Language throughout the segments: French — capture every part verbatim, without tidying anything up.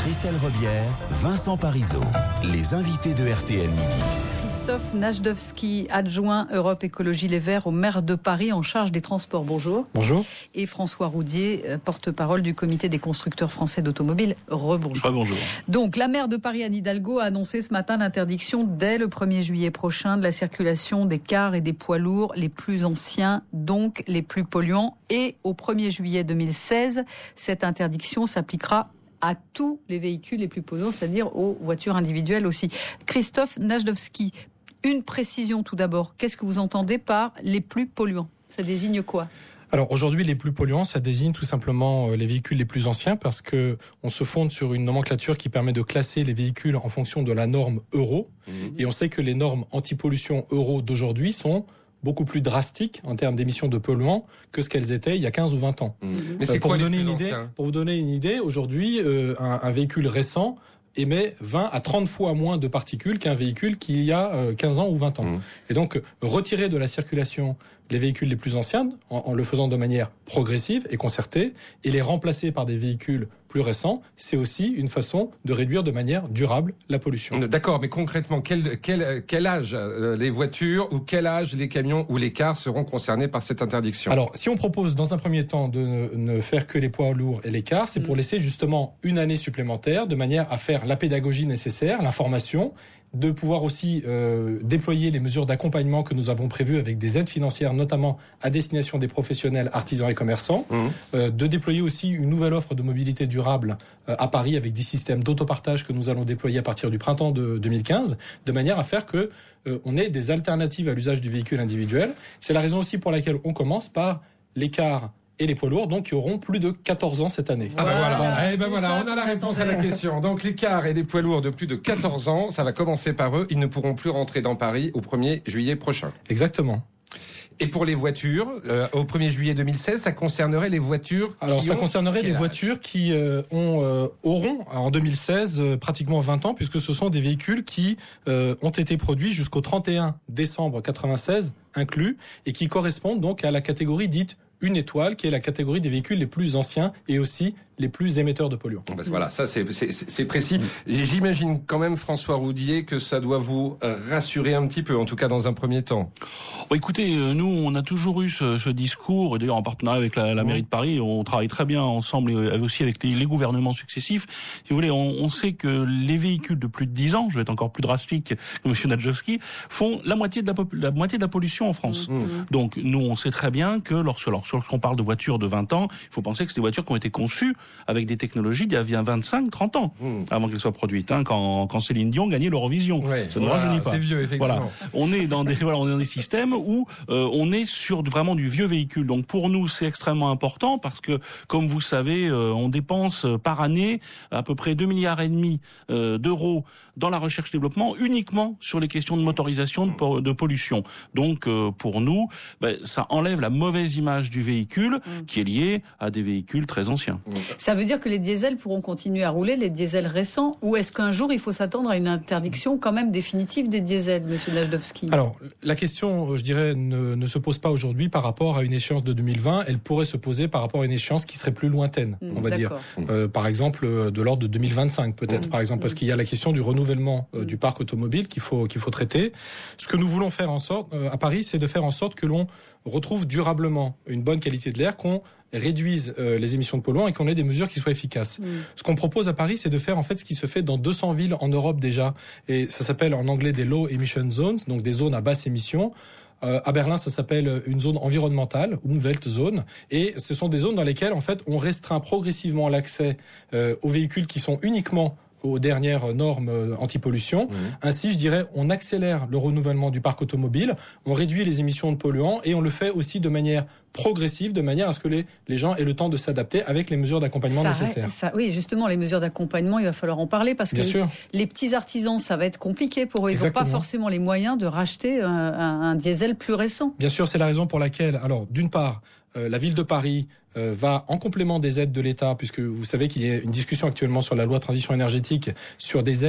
Christelle Rebière, Vincent Parisot, les invités de R T L Midi. Christophe Najdovski, adjoint Europe Écologie Les Verts au maire de Paris en charge des transports. Bonjour. Bonjour. Et François Roudier, porte-parole du comité des constructeurs français d'automobiles. Rebonjour. Rebonjour. Donc, la maire de Paris, Anne Hidalgo, a annoncé ce matin l'interdiction dès le premier juillet prochain de la circulation des cars et des poids lourds les plus anciens, donc les plus polluants. Et au premier juillet deux mille seize, cette interdiction s'appliquera à tous les véhicules les plus polluants, c'est-à-dire aux voitures individuelles aussi. Christophe Najdovski, une précision tout d'abord. Qu'est-ce que vous entendez par les plus polluants ? Ça désigne quoi ? Alors aujourd'hui, les plus polluants, ça désigne tout simplement les véhicules les plus anciens parce que on se fonde sur une nomenclature qui permet de classer les véhicules en fonction de la norme Euro. Mmh. Et on sait que les normes anti-pollution Euro d'aujourd'hui sont beaucoup plus drastiques en termes d'émissions de polluants que ce qu'elles étaient il y a quinze ou vingt ans. Mmh. Mais c'est euh, pour quoi vous les donner plus une idée, anciens ? Pour vous donner une idée, aujourd'hui, euh, un, un véhicule récent émet vingt à trente fois moins de particules qu'un véhicule qui y a euh, quinze ans ou vingt ans. Mmh. Et donc, retirer de la circulation les véhicules les plus anciens en, en le faisant de manière progressive et concertée et les remplacer par des véhicules plus récents, c'est aussi une façon de réduire de manière durable la pollution. D'accord, mais concrètement, quel, quel, quel âge euh, les voitures ou quel âge les camions ou les cars seront concernés par cette interdiction ? Alors, si on propose dans un premier temps de ne, ne faire que les poids lourds et les cars, c'est mmh. pour laisser justement une année supplémentaire de manière à faire la pédagogie nécessaire, l'information, de pouvoir aussi euh, déployer les mesures d'accompagnement que nous avons prévues avec des aides financières, notamment à destination des professionnels, artisans et commerçants, mmh. euh, de déployer aussi une nouvelle offre de mobilité durable euh, à Paris avec des systèmes d'autopartage que nous allons déployer à partir du printemps de deux mille quinze, de manière à faire que euh, on ait des alternatives à l'usage du véhicule individuel. C'est la raison aussi pour laquelle on commence par les cars et les poids lourds, donc qui auront plus de quatorze ans cette année. Ah ben voilà, voilà. Eh ben voilà, ça, on a la réponse à la question. Donc les cars et les poids lourds de plus de quatorze ans, ça va commencer par eux. Ils ne pourront plus rentrer dans Paris au premier juillet prochain. Exactement. Et pour les voitures, euh, au premier juillet deux mille seize, ça concernerait les voitures qui Alors ça ont concernerait les âge voitures qui euh, ont, euh, auront en deux mille seize euh, pratiquement vingt ans, puisque ce sont des véhicules qui euh, ont été produits jusqu'au trente et un décembre quatre-vingt-seize inclus, et qui correspondent donc à la catégorie dite une étoile, qui est la catégorie des véhicules les plus anciens et aussi les plus émetteurs de polluants. Bon, ben voilà, ça c'est, c'est, c'est précis. J'imagine quand même, François Roudier, que ça doit vous rassurer un petit peu, en tout cas dans un premier temps. Bon, écoutez, nous on a toujours eu ce, ce discours, et d'ailleurs en partenariat avec la, la mairie de Paris, on travaille très bien ensemble et aussi avec les, les gouvernements successifs. Si vous voulez, on, on sait que les véhicules de plus de dix ans, je vais être encore plus drastique que M. Najdovski, font la moitié de la, la moitié de la pollution en France. Mmh. Donc nous on sait très bien que lorsque, lorsqu'on parle de voitures de vingt ans, il faut penser que c'est des voitures qui ont été conçues avec des technologies d'il y a vingt-cinq trente ans, mmh. avant qu'elles soient produites, hein, quand, quand Céline Dion gagnait l'Eurovision. Ouais, ça ne voilà, rajeunit pas. C'est vieux, effectivement. Voilà. On est dans des, voilà, on est dans des systèmes où euh, on est sur vraiment du vieux véhicule. Donc pour nous, c'est extrêmement important parce que, comme vous savez, euh, on dépense par année à peu près deux milliards et demi euh, d'euros dans la recherche-développement uniquement sur les questions de motorisation, de, de pollution. Donc euh, pour nous, ben, ça enlève la mauvaise image du véhicule mmh. qui est liée à des véhicules très anciens. Ça veut dire que les diesels pourront continuer à rouler, les diesels récents, ou est-ce qu'un jour il faut s'attendre à une interdiction quand même définitive des diesels, Monsieur Najdovski ? Alors, la question, je dirais, ne, ne se pose pas aujourd'hui par rapport à une échéance de deux mille vingt. Elle pourrait se poser par rapport à une échéance qui serait plus lointaine, mmh, on va d'accord. dire. Euh, par exemple, de l'ordre de deux mille vingt-cinq, peut-être, mmh. par exemple, parce qu'il y a la question du renouvellement euh, mmh. du parc automobile qu'il faut qu'il faut traiter. Ce que nous voulons faire en sorte euh, à Paris, c'est de faire en sorte que l'on retrouve durablement une bonne qualité de l'air, qu'on réduise euh, les émissions de polluants et qu'on ait des mesures qui soient efficaces. Mmh. Ce qu'on propose à Paris, c'est de faire en fait ce qui se fait dans deux cents villes en Europe déjà, et ça s'appelle en anglais des low emission zones, donc des zones à basse émission. Euh, à Berlin, ça s'appelle une zone environnementale, Umweltzone, et ce sont des zones dans lesquelles en fait on restreint progressivement l'accès euh, aux véhicules qui sont uniquement aux dernières normes anti-pollution. Mmh. Ainsi, je dirais, on accélère le renouvellement du parc automobile, on réduit les émissions de polluants et on le fait aussi de manière progressive, de manière à ce que les, les gens aient le temps de s'adapter avec les mesures d'accompagnement ça, nécessaires. Ça, oui, justement, les mesures d'accompagnement, il va falloir en parler parce Bien que sûr. les petits artisans, ça va être compliqué pour eux. Ils n'ont pas forcément les moyens de racheter un, un, un diesel plus récent. Bien sûr, c'est la raison pour laquelle, alors, d'une part, euh, la ville de Paris euh, va en complément des aides de l'État, puisque vous savez qu'il y a une discussion actuellement sur la loi de transition énergétique sur des aides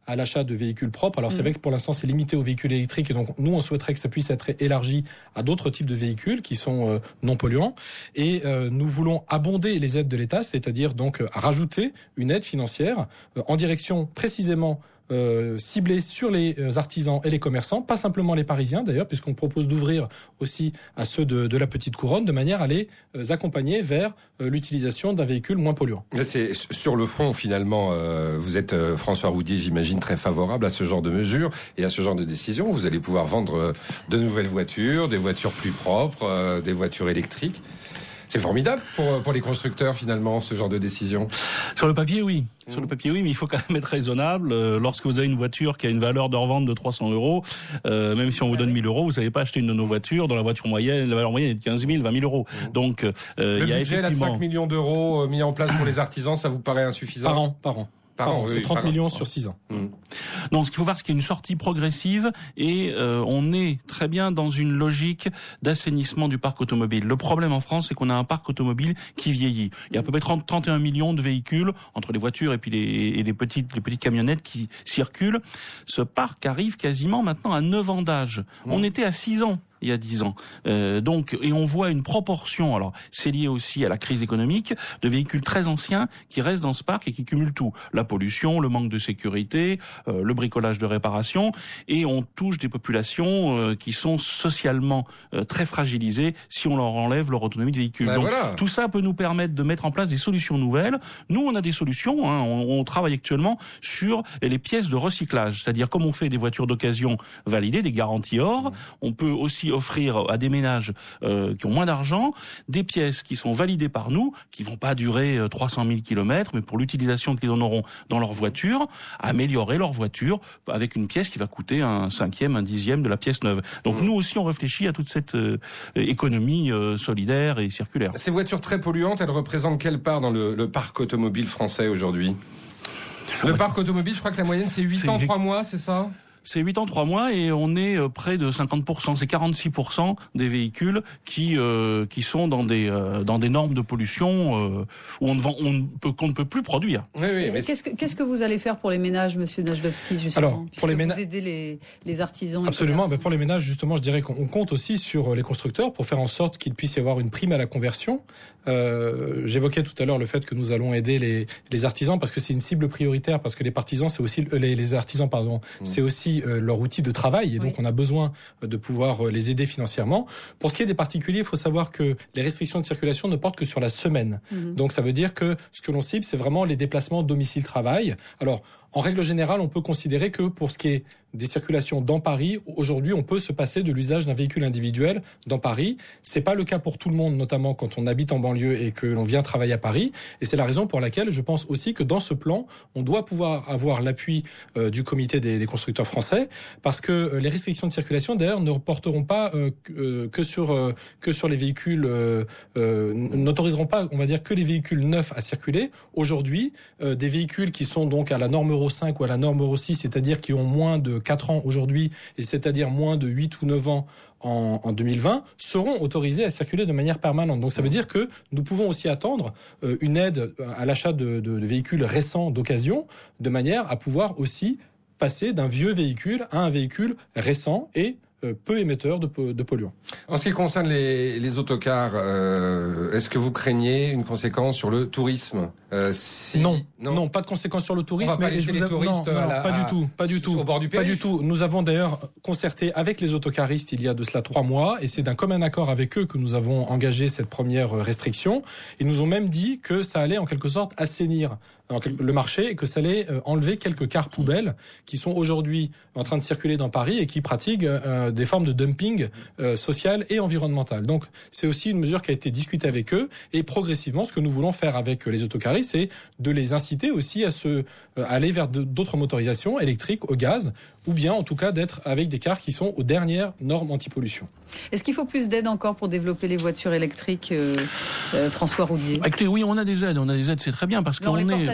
à l'achat de véhicules propres. Alors, mmh. c'est vrai que pour l'instant, c'est limité aux véhicules électriques. Et donc, nous, on souhaiterait que ça puisse être élargi à d'autres types de véhicules qui sont euh, non polluants. Et euh, nous voulons abonder les aides de l'État, c'est-à-dire donc euh, rajouter une aide financière euh, en direction précisément Euh, ciblé sur les artisans et les commerçants, pas simplement les Parisiens d'ailleurs, puisqu'on propose d'ouvrir aussi à ceux de, de la petite couronne, de manière à les euh, accompagner vers euh, l'utilisation d'un véhicule moins polluant. C'est sur le fond finalement, euh, vous êtes euh, François Roudier, j'imagine très favorable à ce genre de mesures et à ce genre de décisions. Vous allez pouvoir vendre euh, de nouvelles voitures, des voitures plus propres, euh, des voitures électriques. C'est formidable pour, pour les constructeurs, finalement, ce genre de décision. Sur le papier, oui. Mmh. Sur le papier, oui, mais il faut quand même être raisonnable. Euh, lorsque vous avez une voiture qui a une valeur de revente de trois cents euros, euh, même si on vous donne mille euros, vous n'allez pas acheter une de nos voitures dont la voiture moyenne, la valeur moyenne est de quinze mille, vingt mille euros. Mmh. Donc, euh, le il y a budget là, de cinq millions d'euros mis en place pour les artisans, ça vous paraît insuffisant? Par an, par an. Par an, oui, c'est trente millions sur six ans. Mmh. Non, ce qu'il faut voir, c'est qu'il y a une sortie progressive et euh, on est très bien dans une logique d'assainissement du parc automobile. Le problème en France, c'est qu'on a un parc automobile qui vieillit. Il y a à peu près trente, trente et un millions de véhicules entre les voitures et puis les, et les petites, les petites camionnettes qui circulent. Ce parc arrive quasiment maintenant à neuf ans d'âge. Mmh. On était à six ans. Il y a dix ans. Euh, donc, et on voit une proportion, alors c'est lié aussi à la crise économique, de véhicules très anciens qui restent dans ce parc et qui cumulent tout. La pollution, le manque de sécurité, euh, le bricolage de réparation, et on touche des populations euh, qui sont socialement euh, très fragilisées si on leur enlève leur autonomie de véhicule. Ben donc voilà. Tout ça peut nous permettre de mettre en place des solutions nouvelles. Nous, on a des solutions, hein, on, on travaille actuellement sur les pièces de recyclage, c'est-à-dire comme on fait des voitures d'occasion validées, des garanties or, on peut aussi offrir à des ménages euh, qui ont moins d'argent des pièces qui sont validées par nous, qui vont pas durer euh, trois cent mille kilomètres, mais pour l'utilisation qu'ils en auront dans leur voiture, améliorer leur voiture avec une pièce qui va coûter un cinquième, un dixième de la pièce neuve. Donc mmh. nous aussi, on réfléchit à toute cette euh, économie euh, solidaire et circulaire. Ces voitures très polluantes, elles représentent quelle part dans le, le parc automobile français aujourd'hui? Le parc automobile, je crois que la moyenne, c'est huit ans, trois mois, c'est ça? C'est huit ans, trois mois et on est près de cinquante pour cent. C'est quarante-six pour cent des véhicules qui euh, qui sont dans des euh, dans des normes de pollution euh, où on ne vend, on ne peut qu'on ne peut plus produire. Oui, oui, mais qu'est-ce que qu'est-ce que vous allez faire pour les ménages, Monsieur Najdovski, justement? Alors, pour les ménages, vous aidez les les artisans. Absolument. Ben pour les ménages, justement, je dirais qu'on compte aussi sur les constructeurs pour faire en sorte qu'il puisse y avoir une prime à la conversion. Euh, J'évoquais tout à l'heure le fait que nous allons aider les les artisans parce que c'est une cible prioritaire, parce que les partisans, c'est aussi les, les artisans, pardon, mmh. c'est aussi euh, leur outil de travail et donc oui. on a besoin de pouvoir les aider financièrement. Pour ce qui est des particuliers, il faut savoir que les restrictions de circulation ne portent que sur la semaine. Mmh. Donc ça veut dire que ce que l'on cible, c'est vraiment les déplacements domicile-travail. Alors, en règle générale, on peut considérer que pour ce qui est des circulations dans Paris, aujourd'hui, on peut se passer de l'usage d'un véhicule individuel dans Paris. C'est pas le cas pour tout le monde, notamment quand on habite en banlieue et que l'on vient travailler à Paris. Et c'est la raison pour laquelle je pense aussi que dans ce plan, on doit pouvoir avoir l'appui euh, du comité des, des constructeurs français, parce que euh, les restrictions de circulation, d'ailleurs, ne porteront pas euh, euh, que sur euh, que sur les véhicules, euh, euh, n'autoriseront pas, on va dire, que les véhicules neufs à circuler. Aujourd'hui, euh, des véhicules qui sont donc à la norme Euro cinq ou à la norme Euro six, c'est-à-dire qui ont moins de quatre ans aujourd'hui, et c'est-à-dire moins de huit ou neuf ans en, en deux mille vingt, seront autorisés à circuler de manière permanente. Donc ça veut dire que nous pouvons aussi attendre euh, une aide à l'achat de, de, de véhicules récents d'occasion, de manière à pouvoir aussi passer d'un vieux véhicule à un véhicule récent et peu émetteur de, de polluants. En ce qui concerne les, les autocars, euh, est-ce que vous craignez une conséquence sur le tourisme? euh, si... non, non, non, pas de conséquence sur le tourisme. On va pas laisser les touristes non, non, à la, pas à, du tout, pas du tout, au bord du périph'. Pas du tout. Nous avons d'ailleurs concerté avec les autocaristes il y a de cela trois mois, et c'est d'un commun accord avec eux que nous avons engagé cette première restriction. Ils nous ont même dit que ça allait en quelque sorte assainir le marché et que ça allait enlever quelques cars poubelles qui sont aujourd'hui en train de circuler dans Paris et qui pratiquent euh, des formes de dumping euh, social et environnemental. Donc c'est aussi une mesure qui a été discutée avec eux, et progressivement ce que nous voulons faire avec les autocaristes, c'est de les inciter aussi à se euh, aller vers d'autres motorisations électriques au gaz, ou bien en tout cas d'être avec des cars qui sont aux dernières normes anti-pollution. Est-ce qu'il faut plus d'aide encore pour développer les voitures électriques, euh, euh, François Roudier? Écoutez, oui, on a des aides, on a des aides, c'est très bien parce qu'on est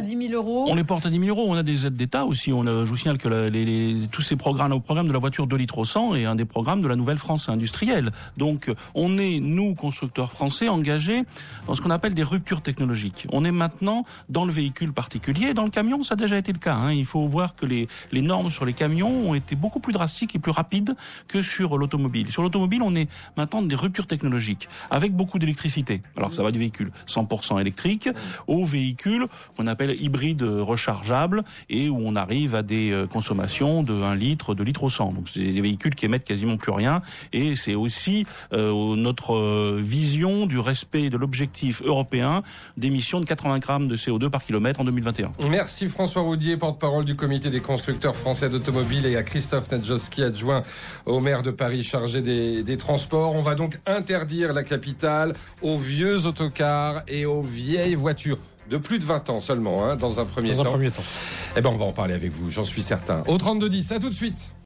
dix mille euros. On les porte à dix mille euros. On a des aides d'État aussi. On a, je vous signale que la, les, les, tous ces programmes, le programme de la voiture deux litres au cent est un des programmes de la Nouvelle France industrielle. Donc, on est, nous, constructeurs français, engagés dans ce qu'on appelle des ruptures technologiques. On est maintenant dans le véhicule particulier. Dans le camion, ça a déjà été le cas. Hein. Il faut voir que les, les normes sur les camions ont été beaucoup plus drastiques et plus rapides que sur l'automobile. Sur l'automobile, on est maintenant dans des ruptures technologiques avec beaucoup d'électricité. Alors, ça va du véhicule cent pour cent électrique au véhicule qu'on appelle hybride rechargeable et où on arrive à des consommations de un litre, deux litres au cent. Donc, c'est des véhicules qui émettent quasiment plus rien et c'est aussi euh, notre euh, vision du respect de l'objectif européen d'émission de quatre-vingts grammes de C O deux par kilomètre en deux mille vingt et un. Merci François Roudier, porte-parole du comité des constructeurs français d'automobiles, et à Christophe Nadjowski, adjoint au maire de Paris chargé des, des transports. On va donc interdire la capitale aux vieux autocars et aux vieilles voitures de plus de vingt ans seulement, hein, dans un premier dans temps. un premier temps. Eh ben, on va en parler avec vous, j'en suis certain. Au trente-deux dix, à tout de suite.